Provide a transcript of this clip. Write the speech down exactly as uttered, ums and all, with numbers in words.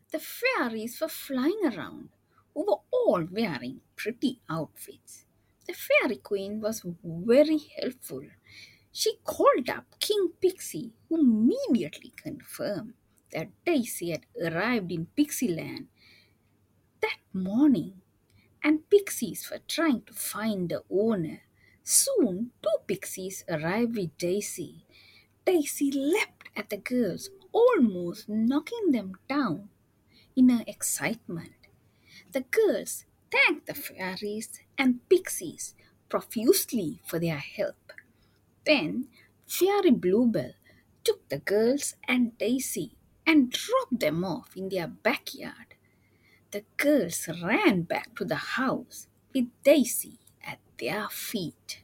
The fairies were flying around, who were all wearing pretty outfits. The fairy queen was very helpful. She called up King Pixie, who immediately confirmed that Daisy had arrived in Pixieland that morning, and pixies were trying to find the owner. Soon, two pixies arrived with Daisy. Daisy leapt at the girls, almost knocking them down in her excitement. The girls thanked the fairies and pixies profusely for their help. Then Fairy Bluebell took the girls and Daisy and dropped them off in their backyard. The girls ran back to the house with Daisy at their feet.